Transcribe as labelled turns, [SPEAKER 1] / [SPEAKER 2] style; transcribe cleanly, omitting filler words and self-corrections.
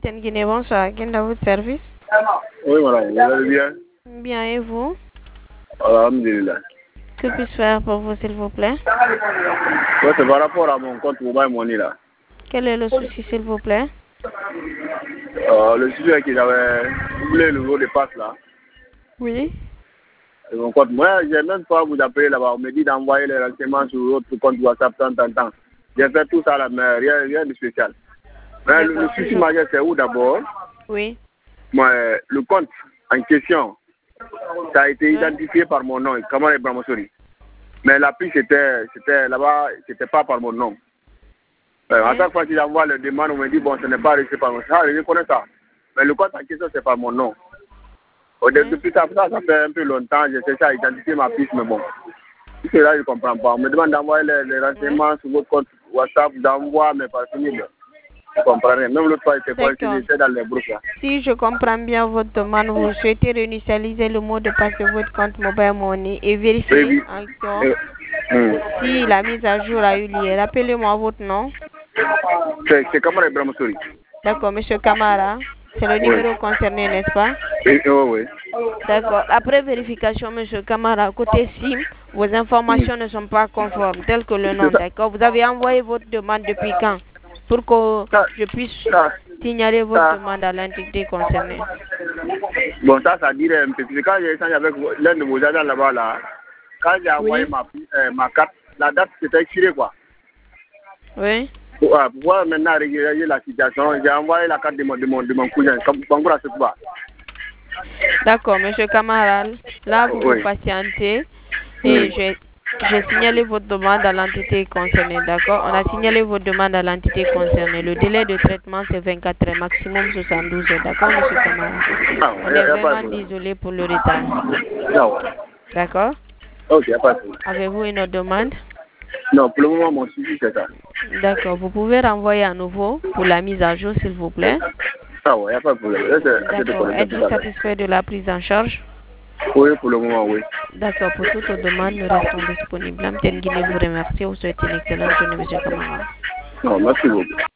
[SPEAKER 1] Tenguine, bonsoir. Quel est votre service?
[SPEAKER 2] Oui, madame, vous allez bien?
[SPEAKER 1] Bien, et vous?
[SPEAKER 2] Alhamdulillah.
[SPEAKER 1] Que puis-je faire pour vous, s'il vous plaît?
[SPEAKER 2] Ouais, c'est par rapport à mon compte Mobile Money là.
[SPEAKER 1] Quel est le souci, s'il vous plaît?
[SPEAKER 2] Le sujet est que j'avais oublié le mot de passe là.
[SPEAKER 1] Oui.
[SPEAKER 2] Et mon compte, moi, j'ai même pas vous appeler là-bas. On me dit d'envoyer les renseignements sur votre compte WhatsApp tant. J'ai fait tout ça là, mais rien de spécial. Mais le souci majeur, c'est où d'abord?
[SPEAKER 1] Oui.
[SPEAKER 2] Moi, le compte en question, ça a été identifié par mon nom, Kamara Ibrahimosori. Mais l'appli, c'était là-bas, c'était pas par mon nom. À chaque fois que j'envoie le demande, on me dit, bon, ce n'est pas reçu par mon nom. Ah, je connais ça. Mais le compte en question, c'est par mon nom. Depuis ça fait un peu longtemps, j'ai cherché à identifier ma piste, mais bon. Tout cela, je ne comprends pas. On me demande d'envoyer les renseignements sur votre compte WhatsApp, j'envoie, mais par signé, je comprends rien. Même l'autre fois, j'étais coincé, j'étais dans les groupes là.
[SPEAKER 1] Si je comprends bien votre demande, vous souhaitez réinitialiser le mot de passe de votre compte Mobile Money et vérifier encore si la mise à jour a eu lieu. Rappelez-moi votre nom.
[SPEAKER 2] C'est Kamara Ibrahimosori.
[SPEAKER 1] D'accord, monsieur Kamara. C'est le numéro concerné, n'est-ce pas?
[SPEAKER 2] Oui.
[SPEAKER 1] D'accord. Après vérification, monsieur Kamara, côté SIM, vos informations ne sont pas conformes, telles que le nom, d'accord? Vous avez envoyé votre demande depuis quand? Pour que je puisse signaler votre demande à l'entité concernée.
[SPEAKER 2] Bon, ça dirait un peu. Quand j'ai échangé avec l'un de vos agents là-bas, là, quand j'ai envoyé ma carte, la date s'était expirée, quoi.
[SPEAKER 1] Oui.
[SPEAKER 2] Pour pouvoir maintenant régulariser la situation, j'ai envoyé la carte de mon cousin, Bangoura Sekouba.
[SPEAKER 1] D'accord, monsieur Kamara, là vous patientez et j'ai signalé votre demande à l'entité concernée, d'accord? On a signalé votre demande à l'entité concernée. Le délai de traitement c'est 24 heures, maximum 72 heures, d'accord, monsieur Kamara? On est vraiment désolé pour le retard. D'accord?
[SPEAKER 2] Ok, il n'y a pas de problème.
[SPEAKER 1] Avez-vous une autre demande?
[SPEAKER 2] Non, pour le moment, mon souci, c'est ça.
[SPEAKER 1] D'accord, vous pouvez renvoyer à nouveau pour la mise à jour, s'il vous plaît.
[SPEAKER 2] Ah ouais, il n'y a pas de problème.
[SPEAKER 1] D'accord, êtes-vous satisfait de la prise en charge?
[SPEAKER 2] Oui, pour le moment, oui.
[SPEAKER 1] D'accord, pour toute demande, nous restons disponibles. Amten Guinée vous remercie. Vous souhaite une excellente journée, monsieur Kamara.
[SPEAKER 2] Non, merci beaucoup.